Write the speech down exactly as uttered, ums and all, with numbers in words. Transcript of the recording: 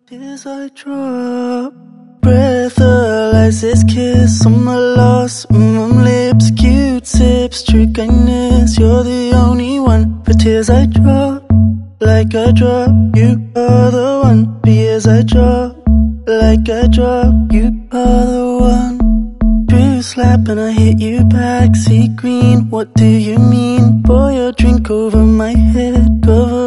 Tears I drop, breathalyzes kiss on my loss, mm, lips, Q-tips, true kindness. You're the only one. For tears I drop, like I drop, you are the one. For years I drop, like I drop, you are the one. True slap and I hit you back, sea green. What do you mean? Pour your drink over my head, cover